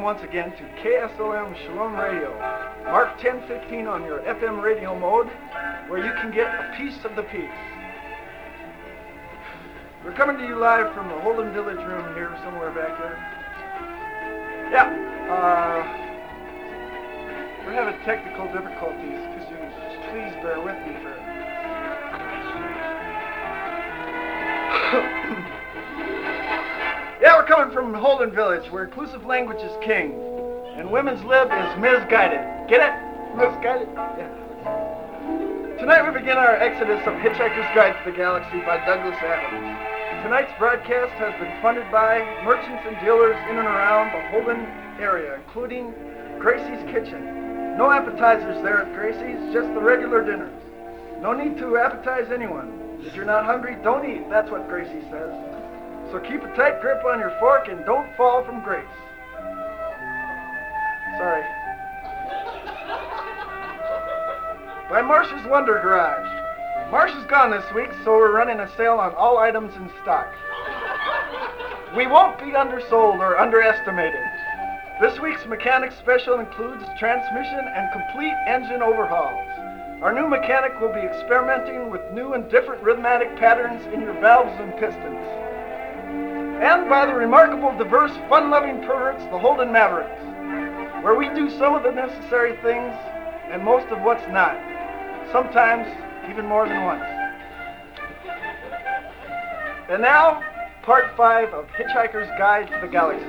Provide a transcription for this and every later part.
once again to KSLM Shalom Radio. Mark 1015 on your FM radio mode, where you can get a piece of the peace. We're coming to you live from the Holden Village room here, somewhere back there. Yeah, we're having technical difficulties. Could you please bear with me for Yeah, we're coming from Holden Village, where inclusive language is king, and women's lib is misguided. Get it? Misguided? Yeah. Tonight we begin our exodus of Hitchhiker's Guide to the Galaxy by Douglas Adams. Tonight's broadcast has been funded by merchants and dealers in and around the Holden area, including Gracie's Kitchen. No appetizers there at Gracie's, just the regular dinners. No need to appetize anyone. If you're not hungry, don't eat. That's what Gracie says. So keep a tight grip on your fork and don't fall from grace. Sorry. By Marsh's Wonder Garage. Marsh is gone this week, so we're running a sale on all items in stock. We won't be undersold or underestimated. This week's mechanic special includes transmission and complete engine overhauls. Our new mechanic will be experimenting with new and different rhythmatic patterns in your valves and pistons. And by the remarkable, diverse, fun-loving perverts, the Holden Mavericks, where we do some of the necessary things and most of what's not, sometimes even more than once. And now, part 5 of Hitchhiker's Guide to the Galaxy.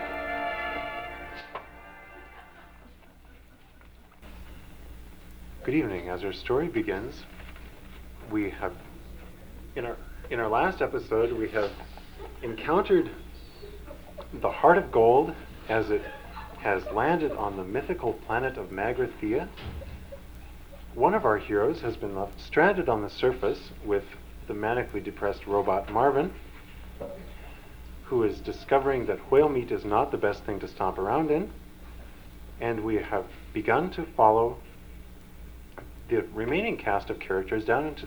Good evening. As our story begins, we have, in our last episode, we have encountered the Heart of Gold as it has landed on the mythical planet of Magrathea. One of our heroes has been left stranded on the surface with the manically depressed robot Marvin, who is discovering that whale meat is not the best thing to stomp around in, and we have begun to follow the remaining cast of characters down into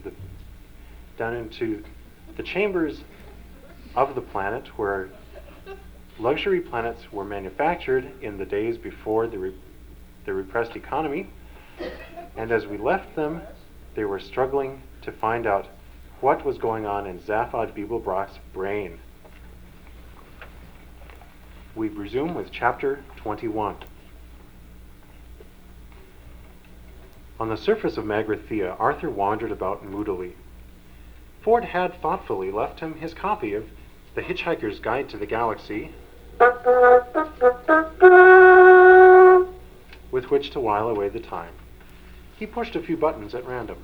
the chambers of the planet where luxury planets were manufactured in the days before the repressed economy. And as we left them, they were struggling to find out what was going on in Zaphod Beeblebrock's brain. We resume with chapter 21. On the surface of Magrathea, Arthur wandered about moodily. Ford had thoughtfully left him his copy of The Hitchhiker's Guide to the Galaxy, with which to while away the time. He pushed a few buttons at random.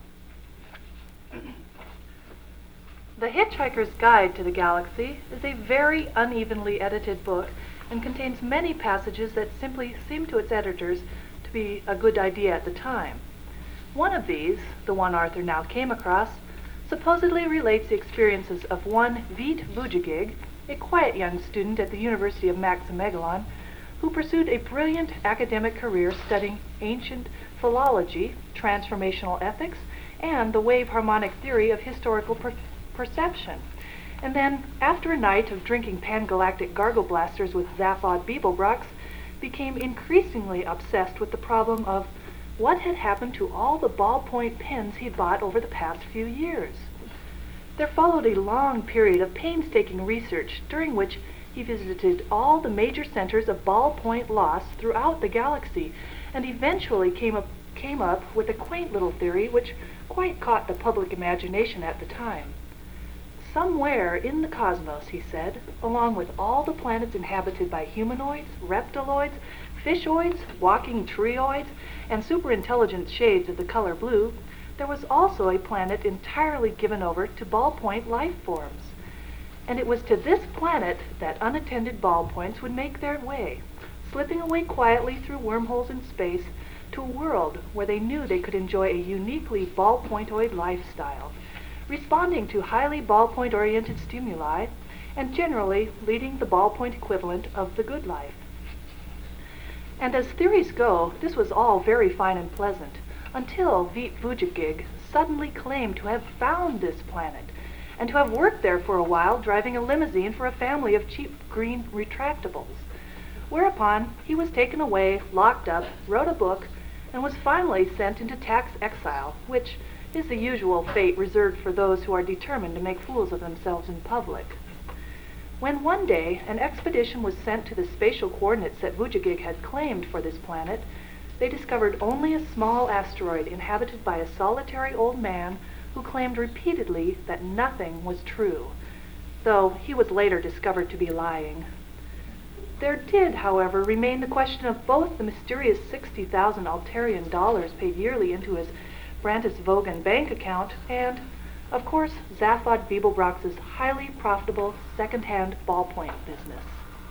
The Hitchhiker's Guide to the Galaxy is a very unevenly edited book and contains many passages that simply seemed to its editors to be a good idea at the time. One of these, the one Arthur now came across, supposedly relates the experiences of one Veit Vujagig, a quiet young student at the University of Maxamegalon, who pursued a brilliant academic career studying ancient philology, transformational ethics, and the wave harmonic theory of historical perception. And then, after a night of drinking pan-galactic gargle blasters with Zaphod Beeblebrox, became increasingly obsessed with the problem of what had happened to all the ballpoint pens he'd bought over the past few years. There followed a long period of painstaking research during which he visited all the major centers of ballpoint loss throughout the galaxy and eventually came up with a quaint little theory which quite caught the public imagination at the time. Somewhere in the cosmos, he said, along with all the planets inhabited by humanoids, reptiloids, fishoids, walking treeoids, and superintelligent shades of the color blue, there was also a planet entirely given over to ballpoint life forms. And it was to this planet that unattended ballpoints would make their way, slipping away quietly through wormholes in space to a world where they knew they could enjoy a uniquely ballpointoid lifestyle, responding to highly ballpoint-oriented stimuli, and generally leading the ballpoint equivalent of the good life. And as theories go, this was all very fine and pleasant, until Veit Vujagig suddenly claimed to have found this planet, and to have worked there for a while driving a limousine for a family of cheap green retractables. Whereupon he was taken away, locked up, wrote a book, and was finally sent into tax exile, which is the usual fate reserved for those who are determined to make fools of themselves in public. When one day an expedition was sent to the spatial coordinates that Vujagig had claimed for this planet, they discovered only a small asteroid inhabited by a solitary old man who claimed repeatedly that nothing was true, though he was later discovered to be lying. There did, however, remain the question of both the mysterious 60,000 Altarian dollars paid yearly into his Brantis Vogan bank account and, of course, Zaphod Beeblebrox's highly profitable second-hand ballpoint business.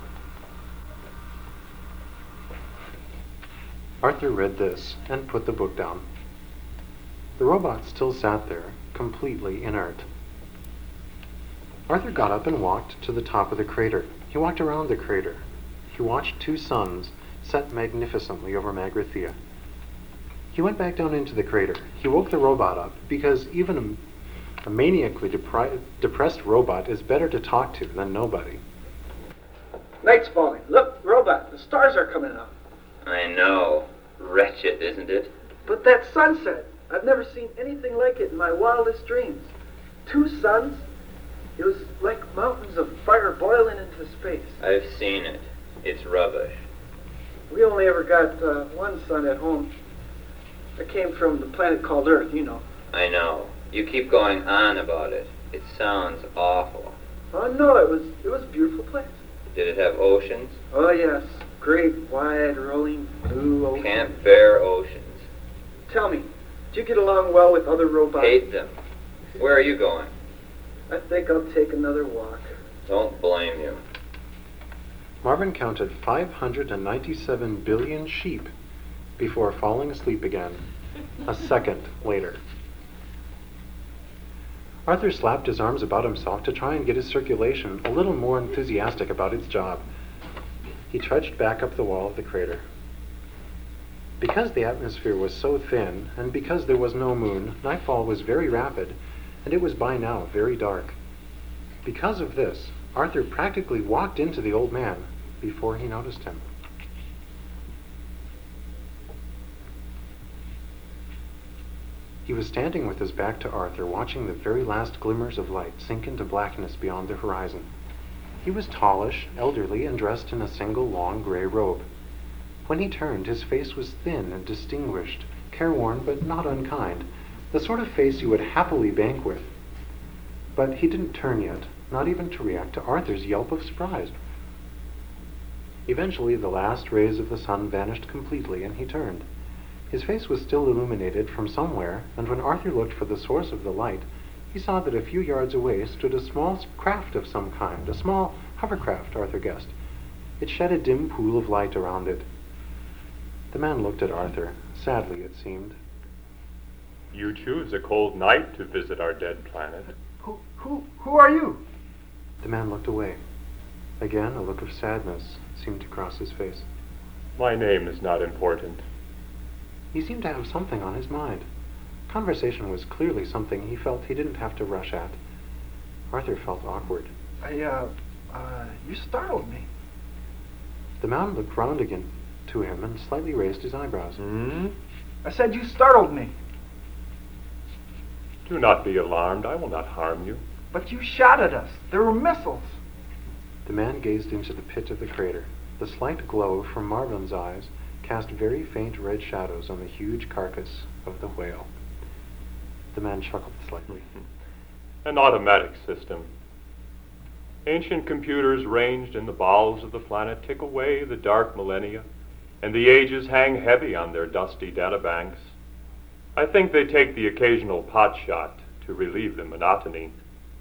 Arthur read this and put the book down. The robot still sat there, completely inert. Arthur got up and walked to the top of the crater. He walked around the crater. He watched two suns set magnificently over Magrathea. He went back down into the crater. He woke the robot up because even a maniacally depressed robot is better to talk to than nobody. Night's falling. Look, robot, the stars are coming out. I know. Wretched, isn't it? But that sunset, I've never seen anything like it in my wildest dreams. Two suns. It was like mountains of fire boiling into space. I've seen it. It's rubbish. We only ever got one sun at home. It came from the planet called Earth, you know. I know. You keep going on about it. It sounds awful. Oh no, it was a beautiful place. Did it have oceans? Oh yes, great wide rolling blue ocean. Can't bear oceans. Tell me, do you get along well with other robots? Hate them. Where are you going? I think I'll take another walk. Don't blame you. Marvin counted 597 billion sheep before falling asleep again, a second later. Arthur slapped his arms about himself to try and get his circulation a little more enthusiastic about its job. He trudged back up the wall of the crater. Because the atmosphere was so thin, and because there was no moon, nightfall was very rapid, and it was by now very dark. Because of this, Arthur practically walked into the old man before he noticed him. He was standing with his back to Arthur, watching the very last glimmers of light sink into blackness beyond the horizon. He was tallish, elderly, and dressed in a single long gray robe. When he turned, his face was thin and distinguished, careworn but not unkind, the sort of face you would happily bank with. But he didn't turn yet, not even to react to Arthur's yelp of surprise. Eventually, the last rays of the sun vanished completely, and he turned. His face was still illuminated from somewhere, and when Arthur looked for the source of the light, he saw that a few yards away stood a small craft of some kind, a small hovercraft, Arthur guessed. It shed a dim pool of light around it. The man looked at Arthur, sadly it seemed. You choose a cold night to visit our dead planet. Who are you? The man looked away. Again, a look of sadness seemed to cross his face. My name is not important. He seemed to have something on his mind. Conversation was clearly something he felt he didn't have to rush at. Arthur felt awkward. You startled me. The man looked round again to him and slightly raised his eyebrows. I said you startled me. Do not be alarmed. I will not harm you. But you shot at us. There were missiles. The man gazed into the pit of the crater. The slight glow from Marvin's eyes cast very faint red shadows on the huge carcass of the whale. The man chuckled slightly. An automatic system. Ancient computers ranged in the bowels of the planet tick away the dark millennia, and the ages hang heavy on their dusty databanks. I think they take the occasional pot shot to relieve the monotony.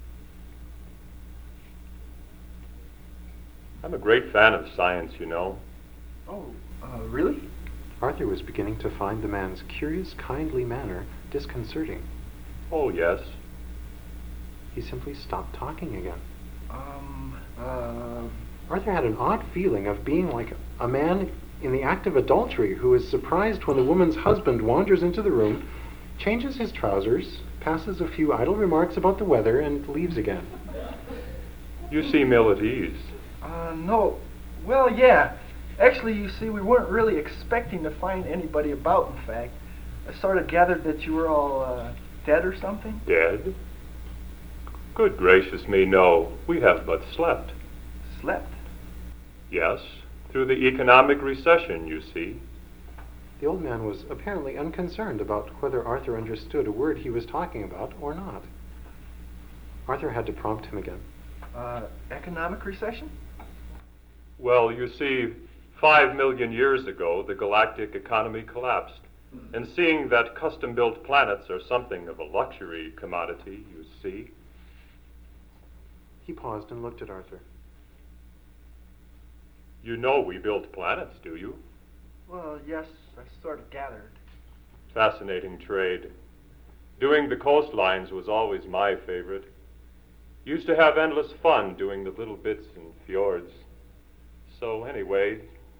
I'm a great fan of science, you know. Oh, really? Arthur was beginning to find the man's curious, kindly manner disconcerting. Oh, yes. He simply stopped talking again. Arthur had an odd feeling of being like a man in the act of adultery who is surprised when a woman's husband wanders into the room, changes his trousers, passes a few idle remarks about the weather, and leaves again. You seem ill at ease. No. Well, yeah. Actually, you see, we weren't really expecting to find anybody about, in fact. I sort of gathered that you were all dead or something. Dead? Good gracious me, no. We have but slept. Slept? Yes, through the economic recession, you see. The old man was apparently unconcerned about whether Arthur understood a word he was talking about or not. Arthur had to prompt him again. Economic recession? Well, you see, 5 million years ago, the galactic economy collapsed. And seeing that custom-built planets are something of a luxury commodity, you see. He paused and looked at Arthur. You know we build planets, do you? Well, yes, I sort of gathered. Fascinating trade. Doing the coastlines was always my favorite. Used to have endless fun doing the little bits in fjords. So anyway,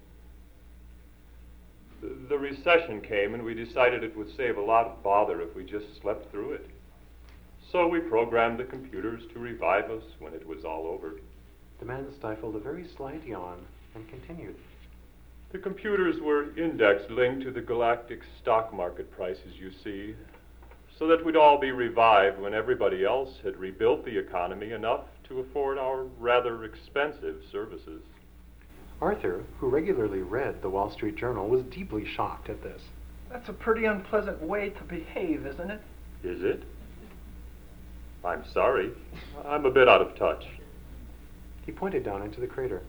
the recession came and we decided it would save a lot of bother if we just slept through it. So we programmed the computers to revive us when it was all over. The man stifled a very slight yawn and continued. The computers were index linked to the galactic stock market prices, you see, so that we'd all be revived when everybody else had rebuilt the economy enough to afford our rather expensive services. Arthur, who regularly read the Wall Street Journal, was deeply shocked at this. That's a pretty unpleasant way to behave, isn't it? Is it? I'm sorry. I'm a bit out of touch. He pointed down into the crater.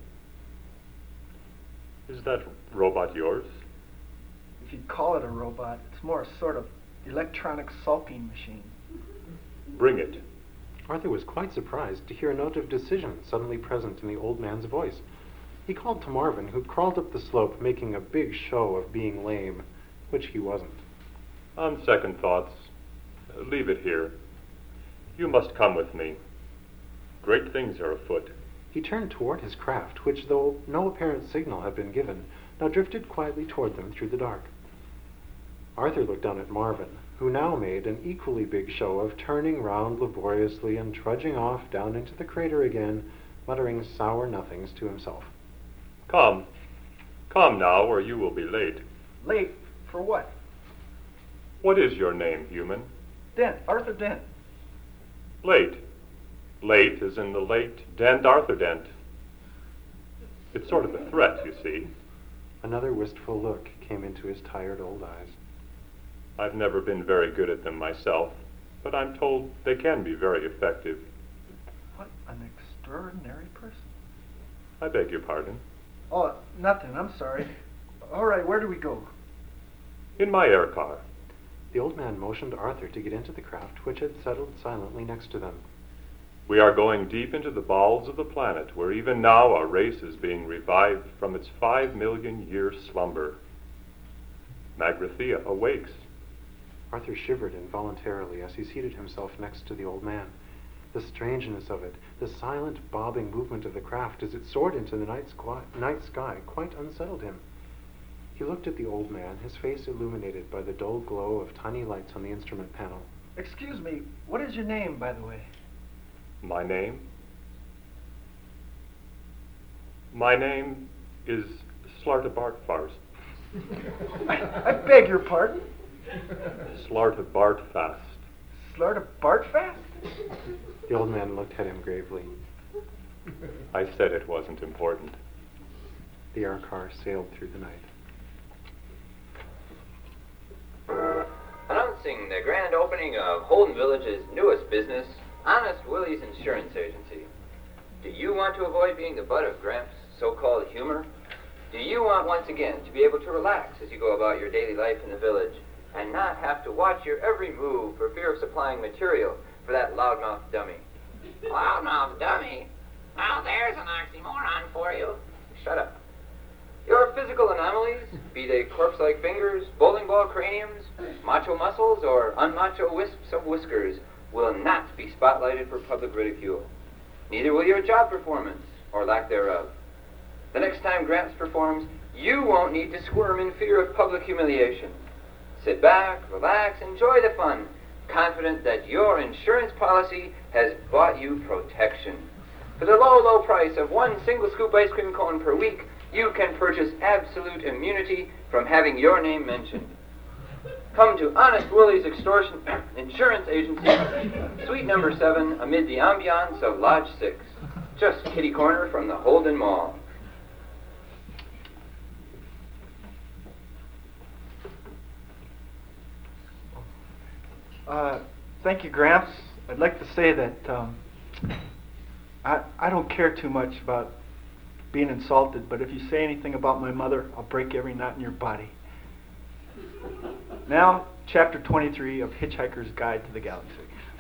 Is that robot yours? If you'd call it a robot, it's more a sort of electronic sulking machine. Bring it. Arthur was quite surprised to hear a note of decision suddenly present in the old man's voice. He called to Marvin, who crawled up the slope, making a big show of being lame, which he wasn't. On second thoughts, leave it here. You must come with me. Great things are afoot. He turned toward his craft, which, though no apparent signal had been given, now drifted quietly toward them through the dark. Arthur looked down at Marvin, who now made an equally big show of turning round laboriously and trudging off down into the crater again, muttering sour nothings to himself. Come. Come now, or you will be late. Late? For what? What is your name, human? Dent. Arthur Dent. Late. Late as in the late Dent Arthur Dent. It's sort of a threat, you see. Another wistful look came into his tired old eyes. I've never been very good at them myself, but I'm told they can be very effective. What an extraordinary person. I beg your pardon. Oh, nothing. I'm sorry. All right, where do we go? In my air car. The old man motioned Arthur to get into the craft, which had settled silently next to them. We are going deep into the bowels of the planet, where even now our race is being revived from its 5 million year slumber. Magrathea awakes. Arthur shivered involuntarily as he seated himself next to the old man. The strangeness of it, the silent bobbing movement of the craft as it soared into the night sky, quite unsettled him. He looked at the old man, his face illuminated by the dull glow of tiny lights on the instrument panel. Excuse me, what is your name, by the way? My name? My name is Slarta Bartfars. I beg your pardon? Slarta Bartfast. Slarta Bartfast? The old man looked at him gravely. I said it wasn't important. The air car sailed through the night. Announcing the grand opening of Holden Village's newest business, Honest Willie's Insurance Agency. Do you want to avoid being the butt of Gramps' so-called humor? Do you want once again to be able to relax as you go about your daily life in the village and not have to watch your every move for fear of supplying material for that loudmouth dummy? Loudmouth dummy? Now there's an oxymoron for you. Shut up. Your physical anomalies, be they corpse-like fingers, bowling ball craniums, macho muscles, or unmacho wisps of whiskers, will not be spotlighted for public ridicule. Neither will your job performance, or lack thereof. The next time Gramps performs, you won't need to squirm in fear of public humiliation. Sit back, relax, enjoy the fun, confident that your insurance policy has bought you protection. For the low, low price of one single scoop ice cream cone per week, you can purchase absolute immunity from having your name mentioned. Come to Honest Willie's Extortion Insurance Agency, suite number 7, amid the ambiance of Lodge 6, just kitty corner from the Holden Mall. Thank you, Gramps. I'd like to say that I don't care too much about being insulted, but if you say anything about my mother, I'll break every knot in your body. Now, Chapter 23 of Hitchhiker's Guide to the Galaxy.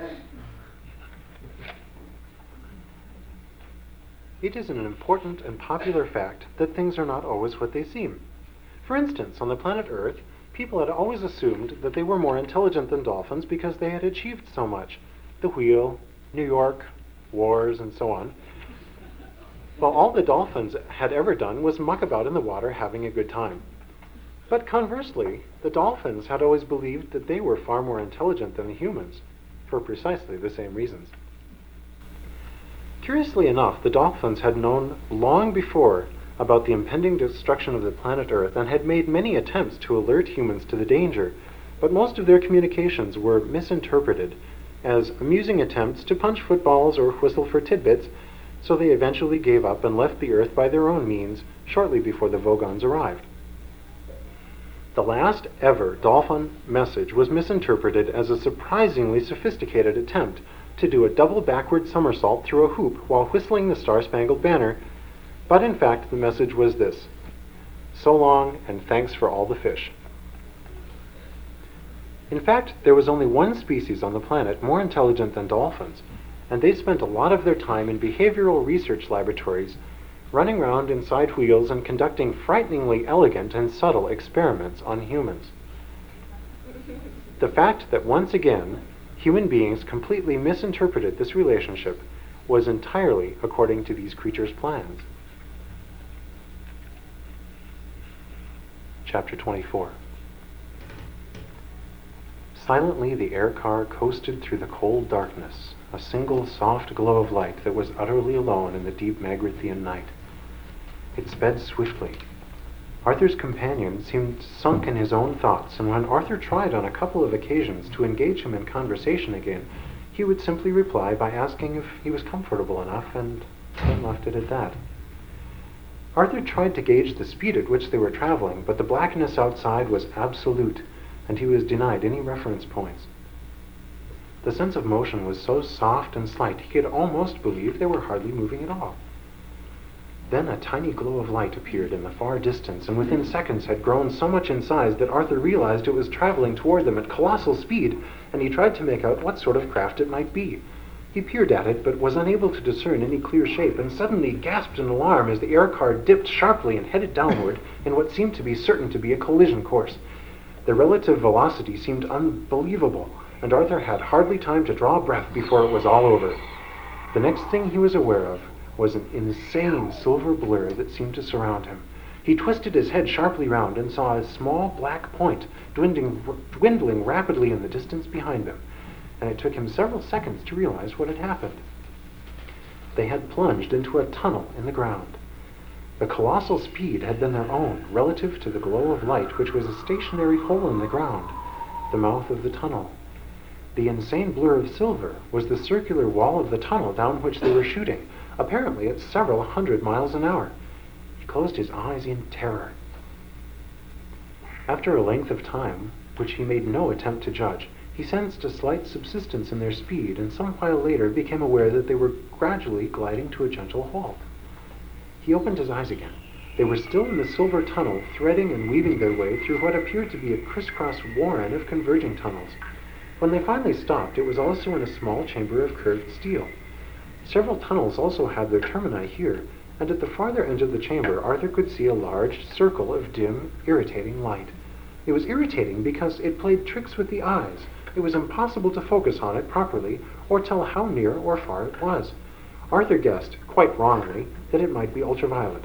It is an important and popular fact that things are not always what they seem. For instance, on the planet Earth, people had always assumed that they were more intelligent than dolphins because they had achieved so much. The wheel, New York, wars, and so on. Well, all the dolphins had ever done was muck about in the water having a good time. But conversely, the dolphins had always believed that they were far more intelligent than the humans, for precisely the same reasons. Curiously enough, the dolphins had known long before about the impending destruction of the planet Earth and had made many attempts to alert humans to the danger, but most of their communications were misinterpreted as amusing attempts to punch footballs or whistle for tidbits, so they eventually gave up and left the Earth by their own means shortly before the Vogons arrived. The last ever dolphin message was misinterpreted as a surprisingly sophisticated attempt to do a double backward somersault through a hoop while whistling the Star-Spangled Banner, but in fact the message was this: "So long and thanks for all the fish." In fact, there was only one species on the planet more intelligent than dolphins, and they spent a lot of their time in behavioral research laboratories, running around inside wheels and conducting frighteningly elegant and subtle experiments on humans. The fact that once again human beings completely misinterpreted this relationship was entirely according to these creatures' plans. Chapter 24. Silently the air car coasted through the cold darkness, a single soft glow of light that was utterly alone in the deep Magrithian night. It sped swiftly. Arthur's companion seemed sunk in his own thoughts, and when Arthur tried on a couple of occasions to engage him in conversation again, he would simply reply by asking if he was comfortable enough, and then left it at that. Arthur tried to gauge the speed at which they were traveling, but the blackness outside was absolute, and he was denied any reference points. The sense of motion was so soft and slight he could almost believe they were hardly moving at all. Then a tiny glow of light appeared in the far distance, and within seconds had grown so much in size that Arthur realized it was traveling toward them at colossal speed, and he tried to make out what sort of craft it might be. He peered at it, but was unable to discern any clear shape, and suddenly gasped in alarm as the air car dipped sharply and headed downward in what seemed to be certain to be a collision course. The relative velocity seemed unbelievable, and Arthur had hardly time to draw breath before it was all over. The next thing he was aware of was an insane silver blur that seemed to surround him. He twisted his head sharply round and saw a small black point dwindling rapidly in the distance behind them, and it took him several seconds to realize what had happened. They had plunged into a tunnel in the ground. The colossal speed had been their own, relative to the glow of light, which was a stationary hole in the ground, the mouth of the tunnel. The insane blur of silver was the circular wall of the tunnel down which they were shooting, apparently at several hundred miles an hour. He closed his eyes in terror. After a length of time, which he made no attempt to judge, he sensed a slight subsidence in their speed, and some while later became aware that they were gradually gliding to a gentle halt. He opened his eyes again. They were still in the silver tunnel, threading and weaving their way through what appeared to be a crisscross warren of converging tunnels. When they finally stopped, it was also in a small chamber of curved steel. Several tunnels also had their termini here, and at the farther end of the chamber Arthur could see a large circle of dim, irritating light. It was irritating because it played tricks with the eyes. It was impossible to focus on it properly or tell how near or far it was. Arthur guessed, quite wrongly, that it might be ultraviolet.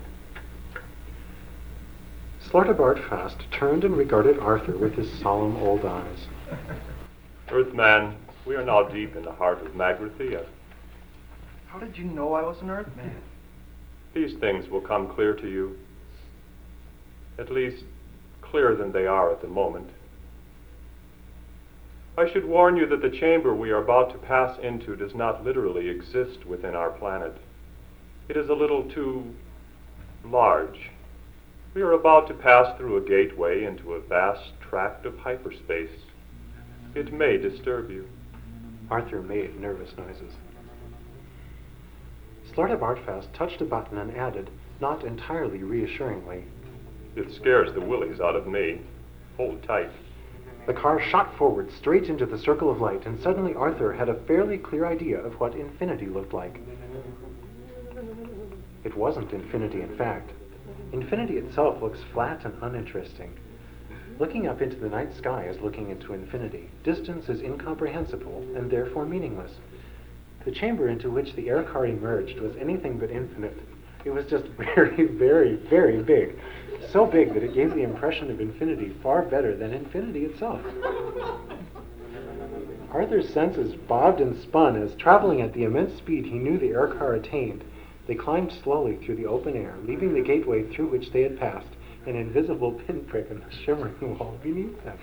Slartibart Fast turned and regarded Arthur with his solemn old eyes. Earthman, we are now deep in the heart of Magrathea. How did you know I was an Earthman? These things will come clear to you. At least, clearer than they are at the moment. I should warn you that the chamber we are about to pass into does not literally exist within our planet. It is a little too large. We are about to pass through a gateway into a vast tract of hyperspace. It may disturb you. Arthur made nervous noises. Slarta Bartfast touched a button and added, not entirely reassuringly, It scares the willies out of me. Hold tight. The car shot forward straight into the circle of light, and suddenly Arthur had a fairly clear idea of what infinity looked like. It wasn't infinity, in fact. Infinity itself looks flat and uninteresting. Looking up into the night sky is looking into infinity. Distance is incomprehensible and therefore meaningless. The chamber into which the air car emerged was anything but infinite. It was just very, very, very big. So big that it gave the impression of infinity far better than infinity itself. Arthur's senses bobbed and spun as, traveling at the immense speed he knew the air car attained, they climbed slowly through the open air, leaving the gateway through which they had passed an invisible pinprick in the shimmering wall beneath them.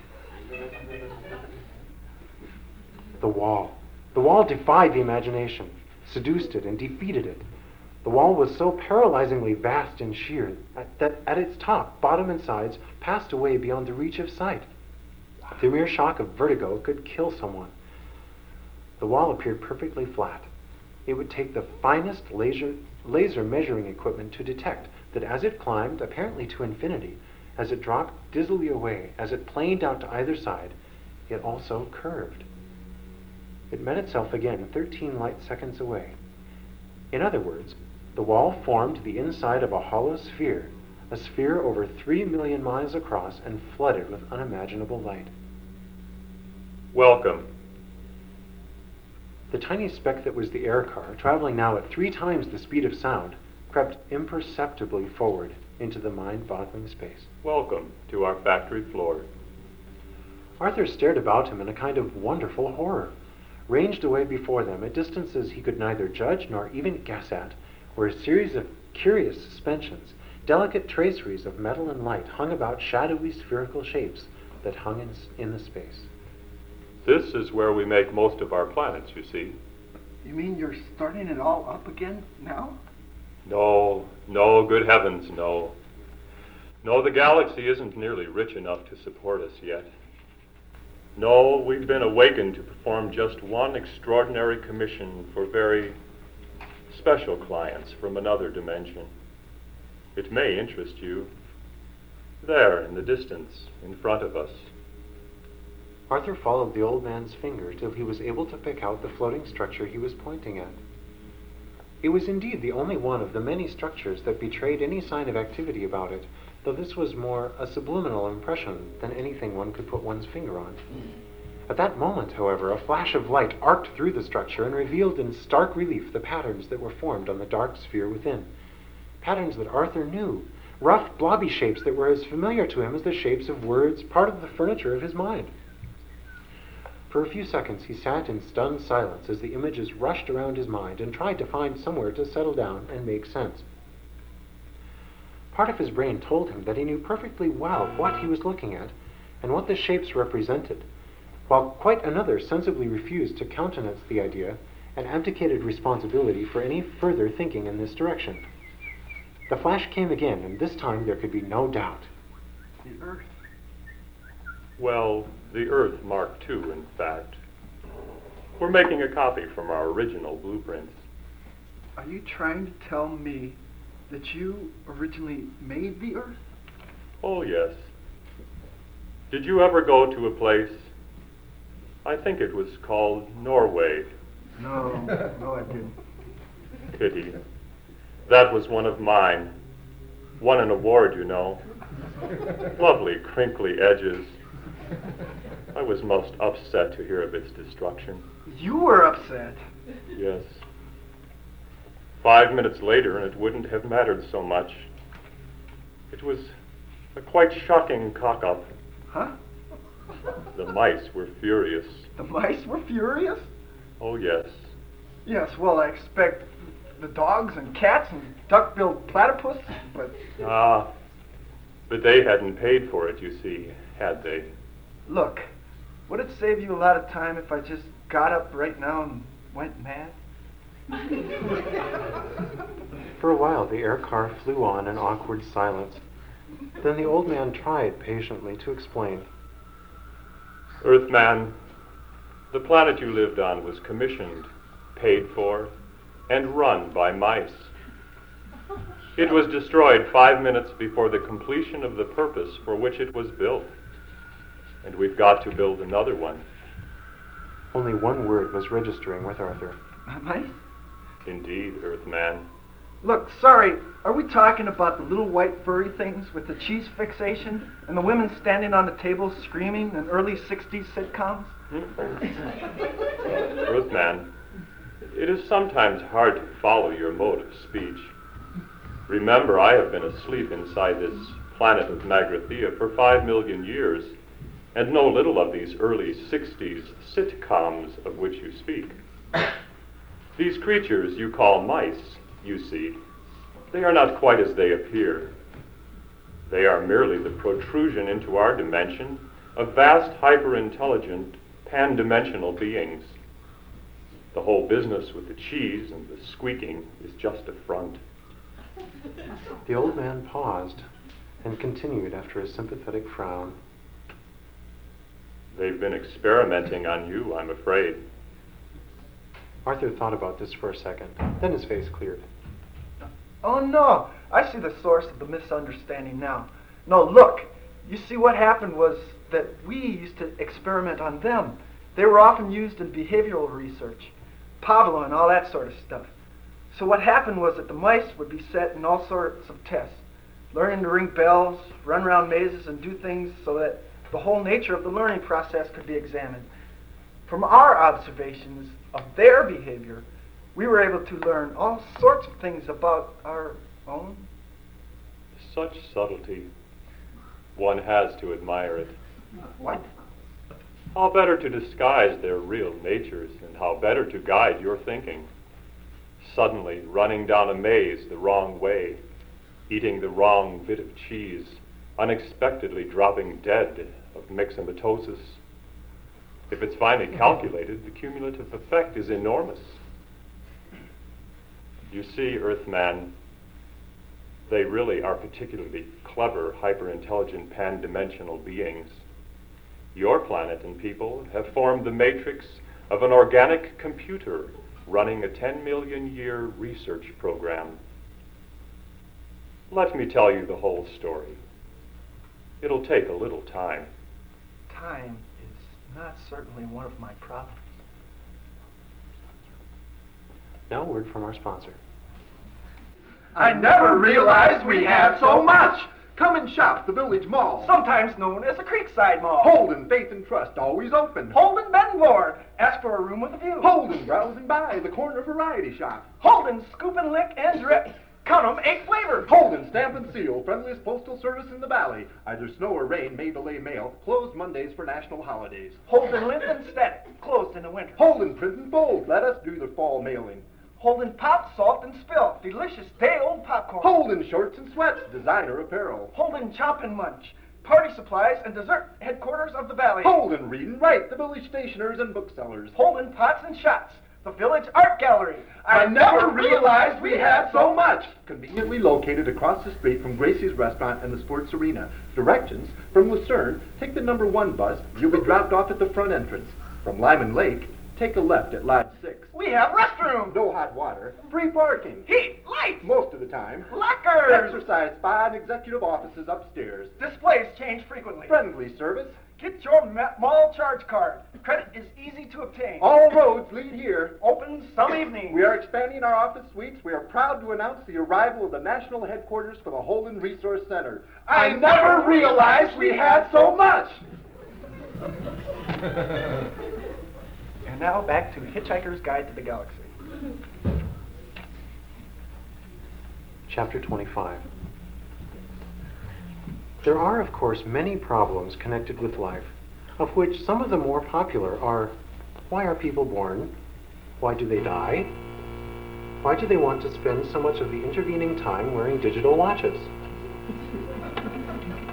The wall. The wall defied the imagination, seduced it, and defeated it. The wall was so paralyzingly vast and sheer that at its top, bottom, and sides passed away beyond the reach of sight. The mere shock of vertigo could kill someone. The wall appeared perfectly flat. It would take the finest laser measuring equipment to detect that as it climbed, apparently to infinity, as it dropped dizzily away, as it planed out to either side, it also curved. It met itself again 13 light seconds away. In other words, the wall formed the inside of a hollow sphere, a sphere over 3 million miles across and flooded with unimaginable light. Welcome. The tiny speck that was the air car, traveling now at 3 times the speed of sound, crept imperceptibly forward into the mind-boggling space. Welcome to our factory floor. Arthur stared about him in a kind of wonderful horror. Ranged away before them, at distances he could neither judge nor even guess at, were a series of curious suspensions. Delicate traceries of metal and light hung about shadowy spherical shapes that hung in the space. This is where we make most of our planets, you see. You mean you're starting it all up again now? No, good heavens, no. No, the galaxy isn't nearly rich enough to support us yet. No, we've been awakened to perform just one extraordinary commission for very special clients from another dimension. It may interest you. There, in the distance, in front of us. Arthur followed the old man's finger till he was able to pick out the floating structure he was pointing at. It was indeed the only one of the many structures that betrayed any sign of activity about it, though this was more a subliminal impression than anything one could put one's finger on. At that moment, however, a flash of light arced through the structure and revealed in stark relief the patterns that were formed on the dark sphere within. Patterns that Arthur knew, rough, blobby shapes that were as familiar to him as the shapes of words, part of the furniture of his mind. For a few seconds he sat in stunned silence as the images rushed around his mind and tried to find somewhere to settle down and make sense. Part of his brain told him that he knew perfectly well what he was looking at and what the shapes represented, while quite another sensibly refused to countenance the idea and abdicated responsibility for any further thinking in this direction. The flash came again, and this time there could be no doubt. The Earth. Well, the Earth Mark II, in fact. We're making a copy from our original blueprints. Are you trying to tell me that you originally made the Earth? Oh, yes. Did you ever go to a place? I think it was called Norway. No, I didn't. Pity. That was one of mine. Won an award, you know. Lovely, crinkly edges. I was most upset to hear of its destruction. You were upset. Yes. 5 minutes later, and it wouldn't have mattered so much. It was a quite shocking cock-up. Huh? The mice were furious. The mice were furious? Oh, yes. Yes, well, I expect the dogs and cats and duck-billed platypus, but... But they hadn't paid for it, you see, had they? Look, would it save you a lot of time if I just got up right now and went mad? For a while, the air car flew on in awkward silence. Then the old man tried patiently to explain. Earthman, the planet you lived on was commissioned, paid for, and run by mice. It was destroyed 5 minutes before the completion of the purpose for which it was built. And we've got to build another one. Only one word was registering with Arthur. Mice? Indeed, Earthman. Look, sorry, are we talking about the little white furry things with the cheese fixation and the women standing on the table screaming in early 60s sitcoms? Earthman, it is sometimes hard to follow your mode of speech. Remember, I have been asleep inside this planet of Magrathea for 5 million years, and know little of these early 60s sitcoms of which you speak. These creatures you call mice, you see, they are not quite as they appear. They are merely the protrusion into our dimension of vast, hyper-intelligent, pan-dimensional beings. The whole business with the cheese and the squeaking is just a front. The old man paused and continued after a sympathetic frown. They've been experimenting on you, I'm afraid. Arthur thought about this for a second. Then his face cleared. Oh, no. I see the source of the misunderstanding now. No, look. You see, what happened was that we used to experiment on them. They were often used in behavioral research, Pavlov and all that sort of stuff. So what happened was that the mice would be set in all sorts of tests, learning to ring bells, run around mazes, and do things so that the whole nature of the learning process could be examined. From our observations of their behavior, we were able to learn all sorts of things about our own. Such subtlety. One has to admire it. What? How better to disguise their real natures, and how better to guide your thinking. Suddenly running down a maze the wrong way, eating the wrong bit of cheese, unexpectedly dropping dead of myxomatosis. If it's finely calculated, the cumulative effect is enormous. You see, Earthman, they really are particularly clever, hyper-intelligent, pan-dimensional beings. Your planet and people have formed the matrix of an organic computer running a 10 million year research program. Let me tell you the whole story. It'll take a little time. Time is not certainly one of my problems. Now a word from our sponsor. I never realized we had so much. Come and shop the Village Mall. Sometimes known as the Creekside Mall. Holden Faith and Trust, always open. Holden Bed and Board. Ask for a room with a view. Holden Browse and Buy, the corner variety shop. Holden Scoop and Lick and Drip. Count 'em, 8 flavors. Holden Stamp and Seal, friendliest postal service in the valley. Either snow or rain may delay mail. Closed Mondays for national holidays. Holden Lint and Static. Closed in the winter. Holden Print and Fold, let us do the fall mailing. Holden Pop, Salt, and Spill. Delicious day-old popcorn. Holden Shorts and Sweats, designer apparel. Holden Chop and Munch. Party supplies and dessert headquarters of the valley. Holden Read and Write, the village stationers and booksellers. Holden Pots and Shots. The Village Art Gallery. I never realized we had so much. Conveniently located across the street from Gracie's Restaurant and the Sports Arena. Directions: from Lucerne, take the number 1 bus. You'll be dropped off at the front entrance. From Lyman Lake, take a left at Lodge 6. We have restrooms. No hot water. Free parking. Heat, lights, Most of the time. lockers. Exercise spa and executive offices upstairs. Displays change frequently. Friendly service. Get your mall charge card. Credit is easy to obtain. All roads lead here. Open some evenings. We are expanding our office suites. We are proud to announce the arrival of the national headquarters for the Holden Resource Center. I never realized we had so much. And now back to Hitchhiker's Guide to the Galaxy. Chapter 25. There are, of course, many problems connected with life, of which some of the more popular are: why are people born? Why do they die? Why do they want to spend so much of the intervening time wearing digital watches?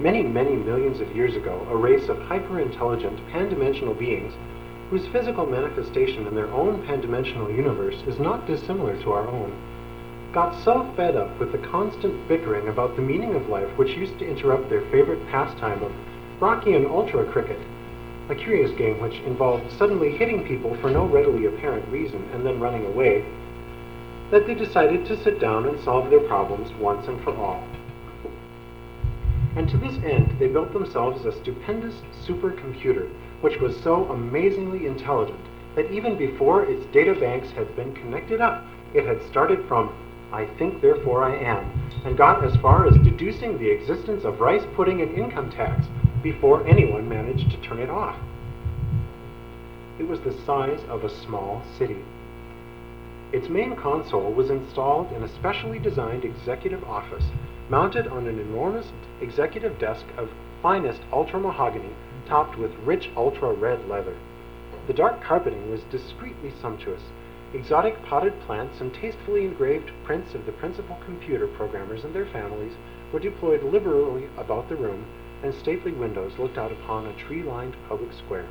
Many, many millions of years ago, a race of hyper-intelligent, pan-dimensional beings whose physical manifestation in their own pan-dimensional universe is not dissimilar to our own, got so fed up with the constant bickering about the meaning of life which used to interrupt their favorite pastime of Brocchian Ultra Cricket, a curious game which involved suddenly hitting people for no readily apparent reason and then running away, that they decided to sit down and solve their problems once and for all. And to this end, they built themselves a stupendous supercomputer, which was so amazingly intelligent that even before its data banks had been connected up, it had started from "I think, therefore I am," and got as far as deducing the existence of rice pudding and income tax before anyone managed to turn it off. It was the size of a small city. Its main console was installed in a specially designed executive office, mounted on an enormous executive desk of finest ultra mahogany, topped with rich ultra-red leather. The dark carpeting was discreetly sumptuous. Exotic potted plants and tastefully engraved prints of the principal computer programmers and their families were deployed liberally about the room, and stately windows looked out upon a tree-lined public square.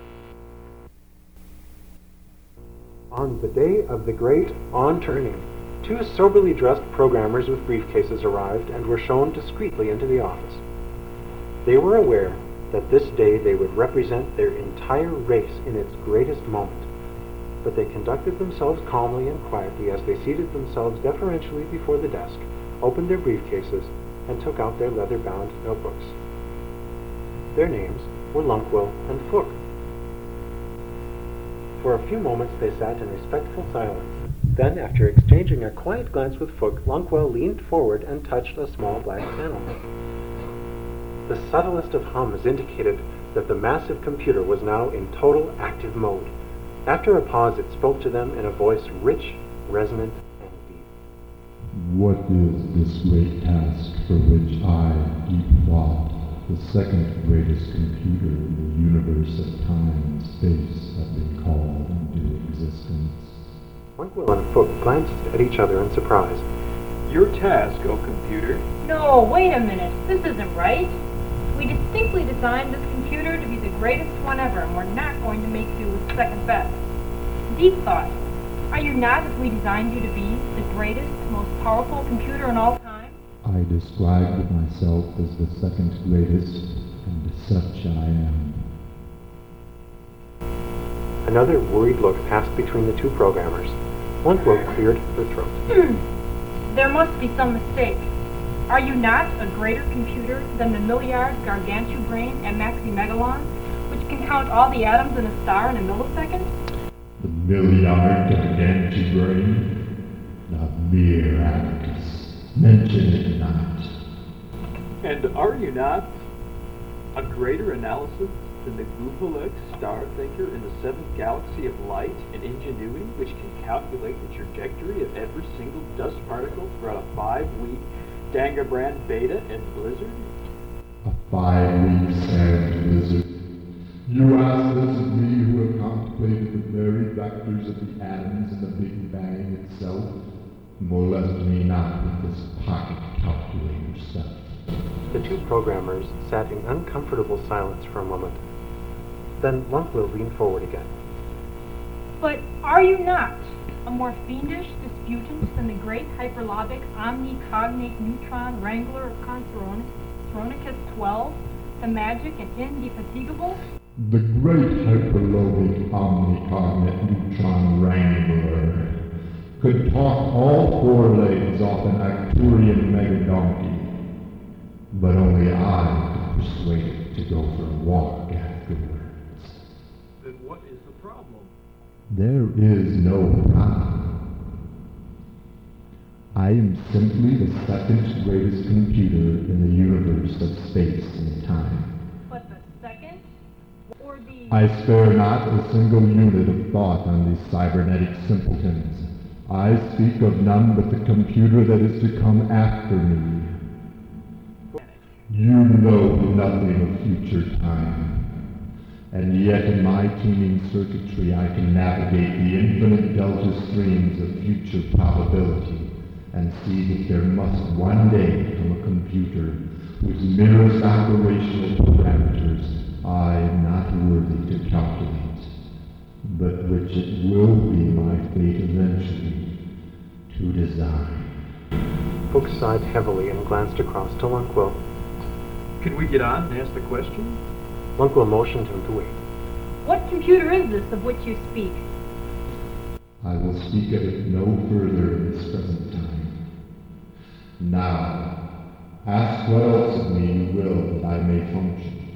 On the day of the great on-turning, two soberly dressed programmers with briefcases arrived and were shown discreetly into the office. They were aware that this day they would represent their entire race in its greatest moment, but they conducted themselves calmly and quietly as they seated themselves deferentially before the desk, opened their briefcases, and took out their leather-bound notebooks. Their names were Lunkwell and Fook. For a few moments they sat in respectful silence. Then, after exchanging a quiet glance with Fook, Lunkwell leaned forward and touched a small black panel. The subtlest of hums indicated that the massive computer was now in total active mode. After a pause, it spoke to them in a voice rich, resonant, and deep. What is this great task for which I, deep thought, the second greatest computer in the universe of time and space, have been called into existence? Lunkwell and Fook glanced at each other in surprise. Your task, O computer. No, wait a minute. This isn't right. We distinctly designed this computer to be the greatest one ever, and we're not going to make do with second best. Deep thought. Are you not, as we designed you to be, the greatest, most powerful computer in all time? I described myself as the second greatest, and such I am. Another worried look passed between the two programmers. Lunkwell cleared her throat. There must be some mistake. Are you not a greater computer than the Milliard Gargantubrain and Maximegalon, which can count all the atoms in a star in a millisecond? The Milliard Gargantubrain? A mere abacus. Mention it not. And are you not a greater analysis than the Googlex star thinker in the seventh galaxy of light and ingenuity, which can calculate the trajectory of every single dust particle throughout a 5-week Dangabrand beta and blizzard? A 5-week sand blizzard. You ask this of me who have contemplated the very vectors of the atoms in the Big Bang itself? Molest me not with this pocket calculator stuff. The two programmers sat in uncomfortable silence for a moment. Then Lunkwell leaned forward again. But are you not a more fiendish disputant than the great hyperlobic omnicognate neutron wrangler of Conceronicus 12, the magic and indefatigable? The great hyperlobic omnicognate neutron wrangler could talk all 4 legs off an Arcturian mega-donkey, but only I could persuade it to go for a walk afterwards. Then what is the problem? There is no problem. I am simply the second greatest computer in the universe of space and time. But the second? Or the... I spare not a single unit of thought on these cybernetic simpletons. I speak of none but the computer that is to come after me. You know nothing of future time, and yet in my teeming circuitry I can navigate the infinite delta streams of future probability and see that there must one day come a computer whose merest operational parameters I am not worthy to calculate, but which it will be my fate eventually to design. Fuchs sighed heavily and glanced across to Lunquill. Can we get on and ask the question? Lunquill motioned him to wait. What computer is this of which you speak? I will speak of it no further in this present time. Now, ask what else of me you will that I may function.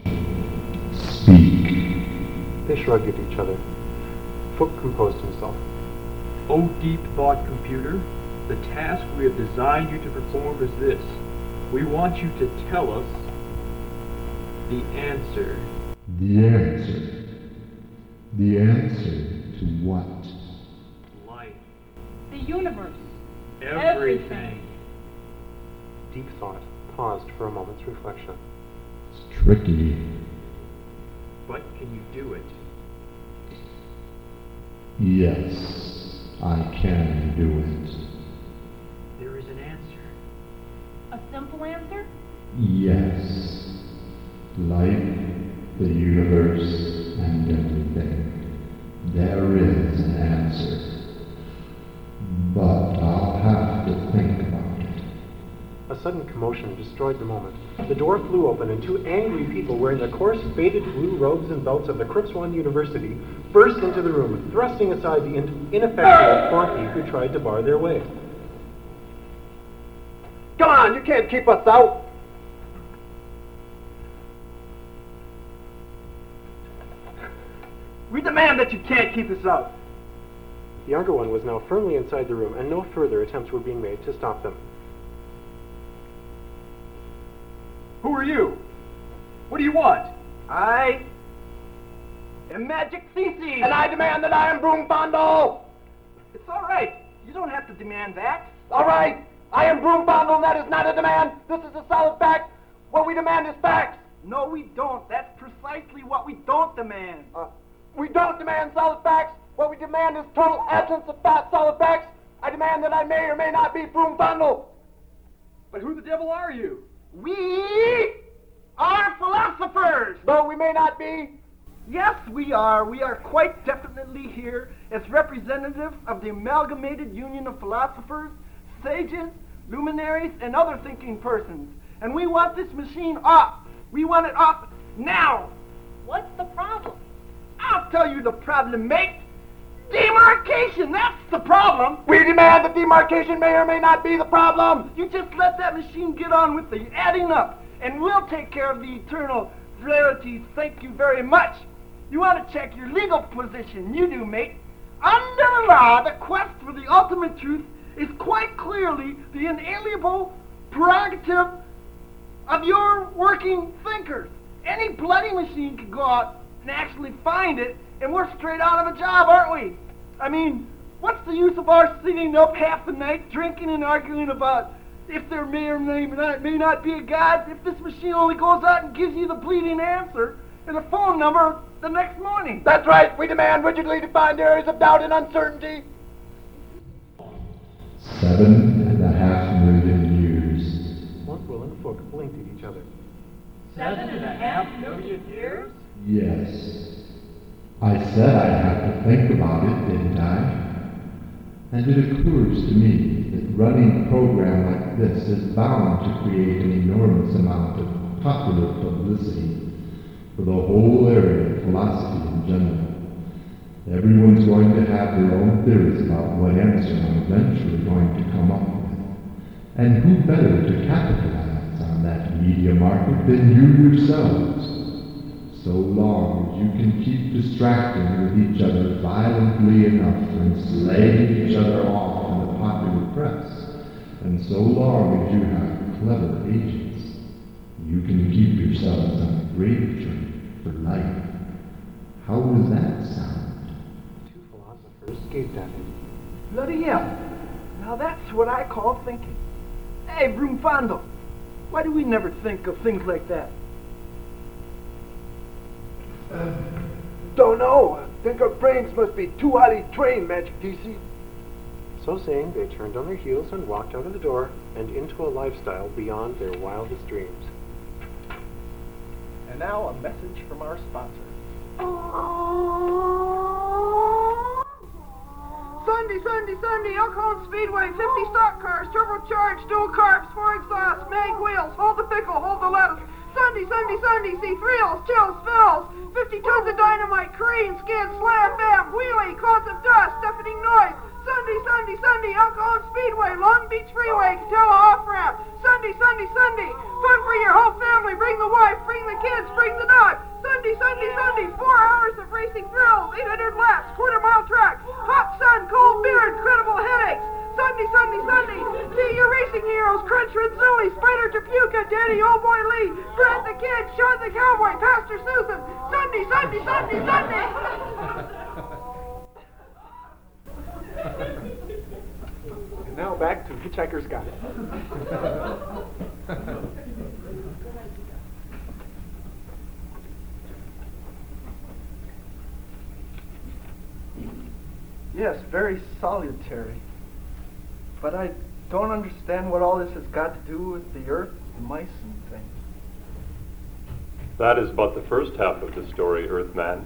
Speak. They shrugged at each other. Fuchs composed himself. O deep thought computer, the task we have designed you to perform is this. We want you to tell us the answer. The answer. The answer to what? Life. The universe. Everything. Deep thought paused for a moment's reflection. It's tricky. But can you do it? Yes, I can do it. There is an answer. A simple answer? Yes. Life, the universe, and everything. There is an answer. But I'll have to think about it. A sudden commotion destroyed the moment. The door flew open and two angry people wearing the coarse, faded blue robes and belts of the Cripswan University burst into the room, thrusting aside the ineffectual flunky who tried to bar their way. Come on, you can't keep us out. We demand that you can't keep us out. The younger one was now firmly inside the room, and no further attempts were being made to stop them. Who are you? What do you want? I am Magic Cece. And I demand that I am Broom Fondle. It's all right. You don't have to demand that. All right. I am Broom Fondle, and that is not a demand. This is a solid fact. What we demand is facts. No, we don't. That's precisely what we don't demand. We don't demand solid facts. What we demand is total absence of solid facts. I demand that I may or may not be Broom Fondle. But who the devil are you? We are philosophers. Though we may not be. Yes, we are. We are quite definitely here as representatives of the Amalgamated Union of Philosophers, sages, luminaries, and other thinking persons. And we want this machine off. We want it off now. What's the problem? I'll tell you the problem, mate. Demarcation, that's the problem. We demand that demarcation may or may not be the problem. You just let that machine get on with the adding up, and we'll take care of the eternal rarities. Thank you very much. You want to check your legal position? You do, mate. Under the law, the quest for the ultimate truth is quite clearly the inalienable prerogative of your working thinkers. Any bloody machine can go out and actually find it, and we're straight out of a job, aren't we? I mean, what's the use of our sitting up half the night drinking and arguing about if there may or may not be a God, if this machine only goes out and gives you the bleeding answer and a phone number the next morning? That's right. We demand rigidly defined areas of doubt and uncertainty. 7.5 million years. Lunquill and Fuchs blinked at each other. 7.5 million years? Yes. I said I'd have to think about it, didn't I? And it occurs to me that running a program like this is bound to create an enormous amount of popular publicity for the whole area of philosophy in general. Everyone's going to have their own theories about what answer I'm eventually going to come up with. And who better to capitalize on that media market than you yourselves? So long as you can keep distracting with each other violently enough and slaying each other off in the popular press, and so long as you have clever agents, you can keep yourselves on the grave train for life. How does that sound? Two philosophers gaped at him. Bloody hell. Now that's what I call thinking. Hey, Broom Fondle, why do we never think of things like that? Don't know. I think our brains must be too highly trained, Magic DC. So saying, they turned on their heels and walked out of the door and into a lifestyle beyond their wildest dreams. And now a message from our sponsor. Sunday, Elkhorn Speedway, 50 stock cars, turbocharged, dual carbs, 4 exhausts, mag wheels, hold the pickle, hold the lettuce. Sunday, see thrills, chills, spills, 50 tons of dynamite, careen, skid, slam, bam, wheelie, clouds of dust, deafening noise. Sunday, Elkhorn Speedway, Long Beach Freeway, Catella off-ramp. Sunday, fun for your whole family, bring the wife, bring the kids, bring the dog. Sunday, 4 hours of racing thrills, 800 laps, quarter-mile track, hot sun, cold beer, incredible headaches. Sunday, see your racing heroes, Crunch Renzulli, Spider Trapuka, Daddy Old Boy Lee, Brett the Kid, Sean the Cowboy, Pastor Susan. Sunday. And now back to Hitchhiker's Guide. Yes, very solitary. But I don't understand what all this has got to do with the earth, the mice and things. That is but the first half of the story, Earthman.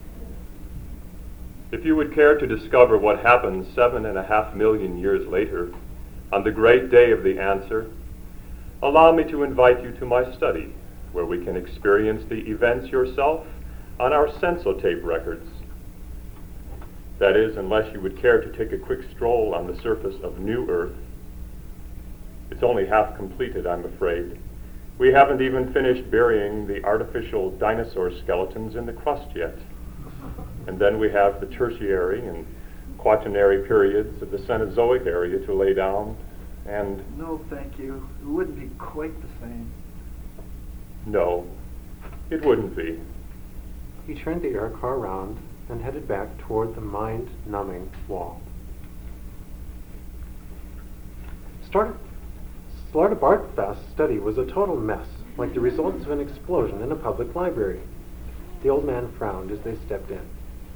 If you would care to discover what happened 7.5 million years later, on the great day of the answer, allow me to invite you to my study, where we can experience the events yourself on our sensotape records. That is, unless you would care to take a quick stroll on the surface of New Earth. It's only half completed, I'm afraid. We haven't even finished burying the artificial dinosaur skeletons in the crust yet. And then we have the tertiary and quaternary periods of the Cenozoic area to lay down, and... No, thank you. It wouldn't be quite the same. No, it wouldn't be. He turned the air car around and headed back toward the mind-numbing wall. Slartibartfast's study was a total mess, like the results of an explosion in a public library. The old man frowned as they stepped in.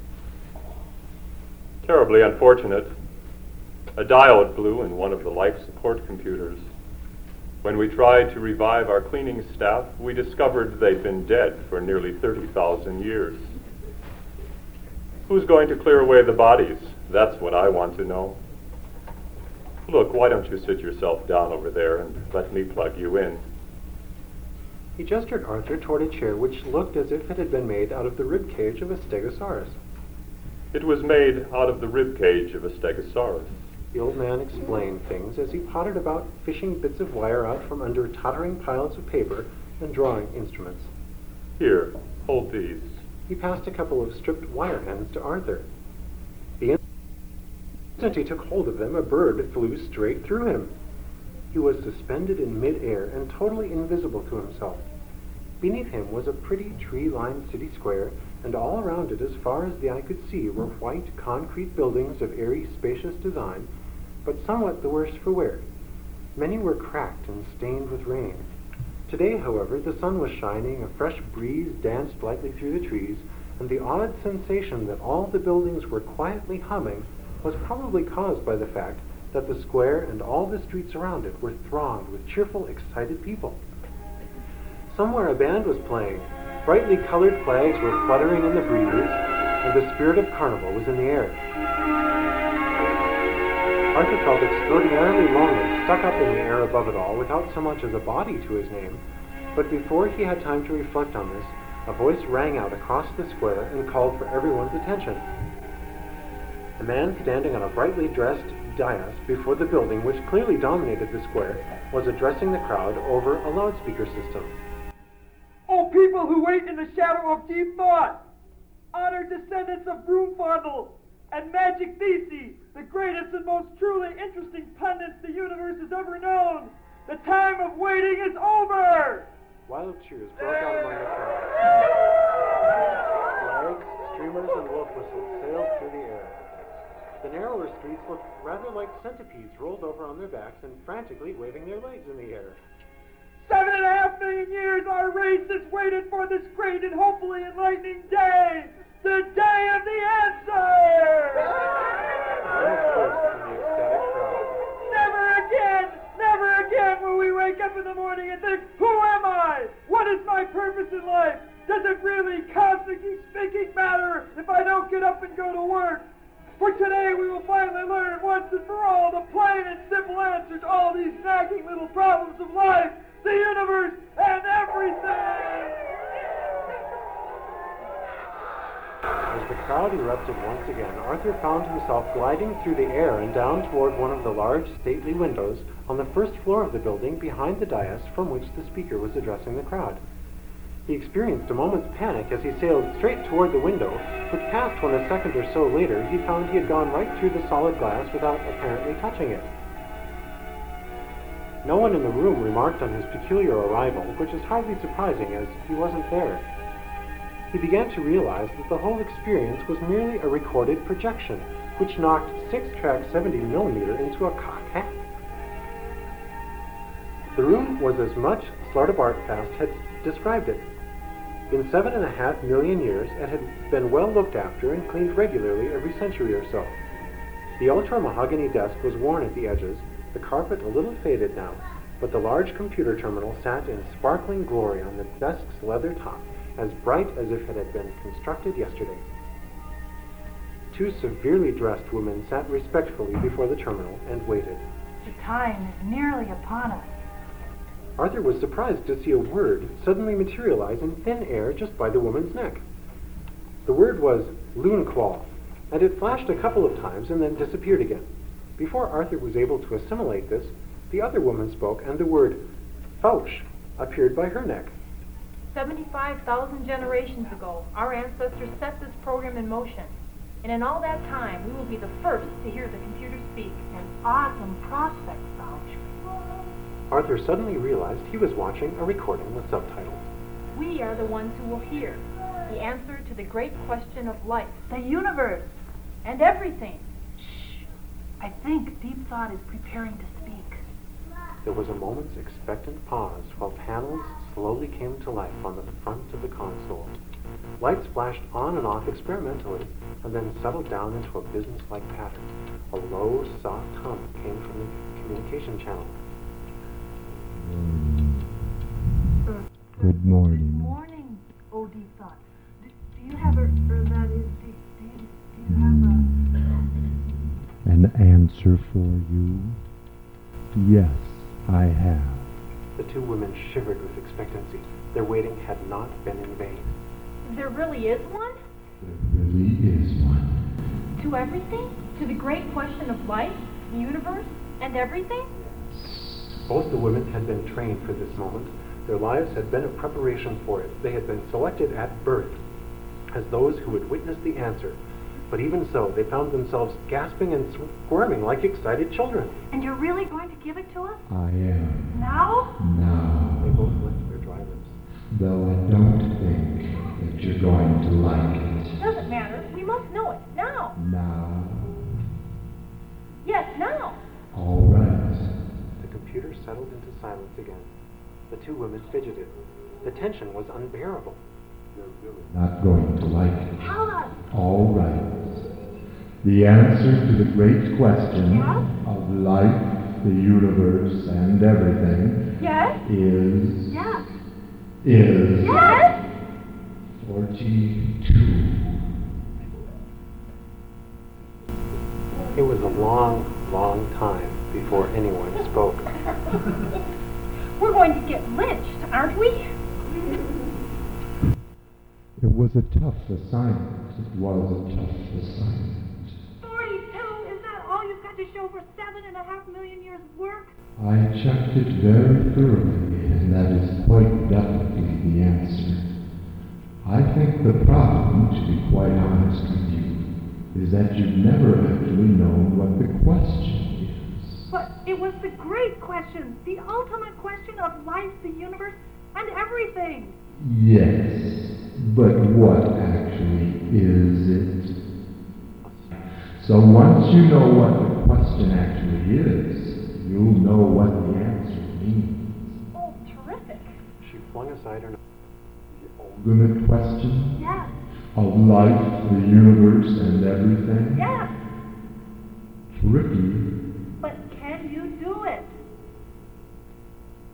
Terribly unfortunate. A diode blew in one of the life support computers. When we tried to revive our cleaning staff, we discovered they'd been dead for nearly 30,000 years. Who's going to clear away the bodies? That's what I want to know. Look, why don't you sit yourself down over there and let me plug you in? He gestured Arthur toward a chair which looked as if it had been made out of the rib cage of a stegosaurus. It was made out of the rib cage of a stegosaurus. The old man explained things as he pottered about fishing bits of wire out from under tottering piles of paper and drawing instruments. Here, hold these. He passed a couple of stripped wire ends to Arthur. The instant he took hold of them, a bird flew straight through him. He was suspended in mid-air and totally invisible to himself. Beneath him was a pretty tree-lined city square, and all around it, as far as the eye could see, were white concrete buildings of airy, spacious design, but somewhat the worse for wear. Many were cracked and stained with rain. Today, however, the sun was shining, a fresh breeze danced lightly through the trees, and the odd sensation that all the buildings were quietly humming was probably caused by the fact that the square and all the streets around it were thronged with cheerful, excited people. Somewhere a band was playing. Brightly colored flags were fluttering in the breeze, and the spirit of carnival was in the air. Arthur felt extraordinarily lonely, stuck up in the air above it all, without so much as a body to his name. But before he had time to reflect on this, a voice rang out across the square and called for everyone's attention. A man standing on a brightly dressed dais before the building, which clearly dominated the square, was addressing the crowd over a loudspeaker system. O people who wait in the shadow of deep thought, honored descendants of Broomfondle and Magic Thesis, the greatest and most truly interesting pundits the universe has ever known, the time of waiting is over! Wild cheers broke out among the crowd. Flags, streamers, and wolf whistles sailed through the air. The narrower streets looked rather like centipedes rolled over on their backs and frantically waving their legs in the air. 7.5 million years our race has waited for this great and hopefully enlightening day! The day of the answer! Never again will we wake up in the morning and think, who am I? What is my purpose in life? get up and go to work. For today we will finally learn once and for all the plain and simple answer to all these nagging little problems of life, the universe, and everything! As the crowd erupted once again, Arthur found himself gliding through the air and down toward one of the large, stately windows on the first floor of the building behind the dais from which the speaker was addressing the crowd. He experienced a moment's panic as he sailed straight toward the window, which passed when a second or so later he found he had gone right through the solid glass without apparently touching it. No one in the room remarked on his peculiar arrival, which is hardly surprising as he wasn't there. He began to realize that the whole experience was merely a recorded projection, which knocked 6-track 70mm into a cocked hat. The room was as much as Slarta Bartfast had described it. In 7.5 million years, it had been well looked after and cleaned regularly every century or so. The ultra-mahogany desk was worn at the edges, the carpet a little faded now, but the large computer terminal sat in sparkling glory on the desk's leather top, as bright as if it had been constructed yesterday. 2 severely dressed women sat respectfully before the terminal and waited. The time is nearly upon us. Arthur was surprised to see a word suddenly materialize in thin air just by the woman's neck. The word was Loonqual, and it flashed a couple of times and then disappeared again. Before Arthur was able to assimilate this, the other woman spoke, and the word Fauch appeared by her neck. 75,000 generations ago, our ancestors set this program in motion. And in all that time, we will be the first to hear the computer speak. An awesome prospect, Fauch. Arthur suddenly realized he was watching a recording with subtitles. We are the ones who will hear the answer to the great question of life. The universe. And everything. Shh. I think Deep Thought is preparing to speak. There was a moment's expectant pause while panels slowly came to life on the front of the console. Lights flashed on and off experimentally, and then settled down into a business-like pattern. A low, soft hum came from the communication channel. Good morning. Good morning, oh Deep Thought. Do you have a, or that is, do you have An answer for you? Yes, I have. The 2 women shivered with expectancy. Their waiting had not been in vain. There really is one? There really is one. To everything? To the great question of life, the universe, and everything? Both the women had been trained for this moment. Their lives had been a preparation for it. They had been selected at birth as those who would witness the answer. But even so, they found themselves gasping and squirming like excited children. And you're really going to give it to us? I am. Now? Now. They both licked their dry lips. Though I don't think that you're going to like it. Doesn't matter. We must know it. Now. Now. Yes, now. All right. The computer settled into silence again. The 2 women fidgeted. The tension was unbearable. Not going to like it. Tell us. All right. The answer to the great question of life, the universe, and everything Yes? is... Yes. Is... Yes? 42. It was a long, long time before anyone spoke. We're going to get lynched, aren't we? It was a tough assignment. It was a tough assignment. 42? Is that all you've got to show for 7.5 million years of work? I checked it very thoroughly, and that is quite definitely the answer. I think the problem, to be quite honest with you, is that you've never actually known what the question is. But it was the great question, the ultimate question of life, the universe, and everything. Yes, but what actually is it? So once you know what the question actually is, you'll know what the answer means. Oh, terrific. She flung aside her... The ultimate question Yes. of life, the universe, and everything? Yes. Tricky. But can you do it?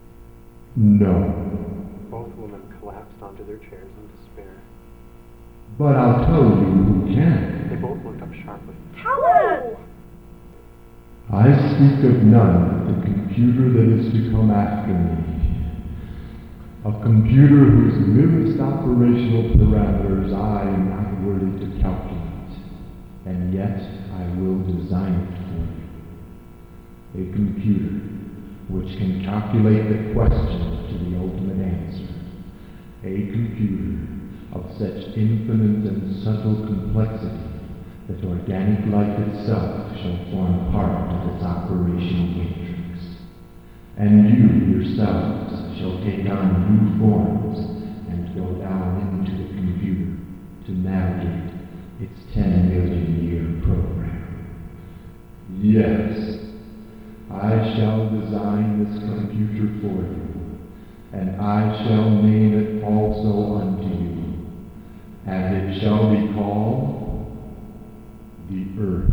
No. Both women collapsed onto their chairs in despair. But I'll tell you who can. They both looked up sharply. Tell us! I speak of none but the computer that is to come after me. A computer whose merest operational parameters I am not worthy to calculate, and yet I will design it for you. A computer which can calculate the question to the ultimate answer. A computer of such infinite and subtle complexity that organic life itself shall form part of its operational matrix. And you yourselves shall take on new forms and go down into the computer to navigate its 10 million year program. Yes, I shall design this computer for you, and I shall name it also unto you, and it shall be called the Earth.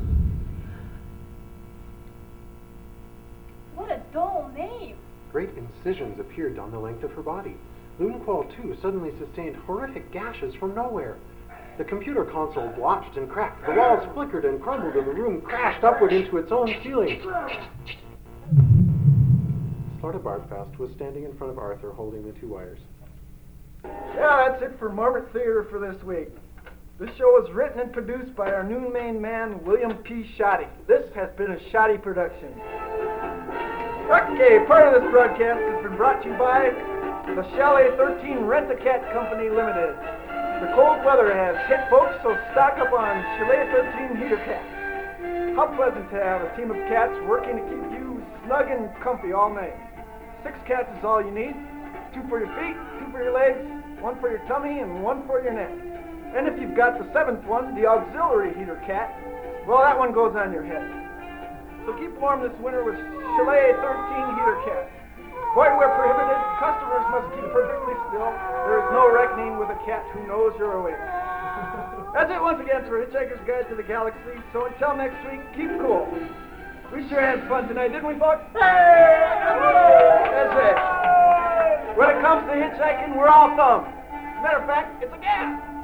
What a dull name. Great incisions appeared down the length of her body. Lunqual, too, suddenly sustained horrific gashes from nowhere. The computer console blotched and cracked. The walls flickered and crumbled, and the room crashed upward into its own ceiling. Slarta Bartfast was standing in front of Arthur, holding the two wires. Yeah, that's it for Morbid Theater for this week. This show was written and produced by our new main man, William P. Shoddy. This has been a Shoddy production. Okay, part of this broadcast has been brought to you by the Chalet 13 Rent-A-Cat Company Limited. The cold weather has hit folks, so stock up on Chalet 13 heater cats. How pleasant to have a team of cats working to keep you snug and comfy all night. 6 cats is all you need. 2 for your feet, 2 for your legs, 1 for your tummy, and 1 for your neck. And if you've got the 7th one, the auxiliary heater cat, well, that one goes on your head. So keep warm this winter with Chalet 13 heater cats. Quite where prohibited, customers must keep perfectly still. There is no reckoning with a cat who knows your ways. That's it once again for Hitchhiker's Guide to the Galaxy. So until next week, keep cool. We sure had fun tonight, didn't we, folks? Hey! That's it. When it comes to hitchhiking, we're all thumbs. As a matter of fact, it's a gas.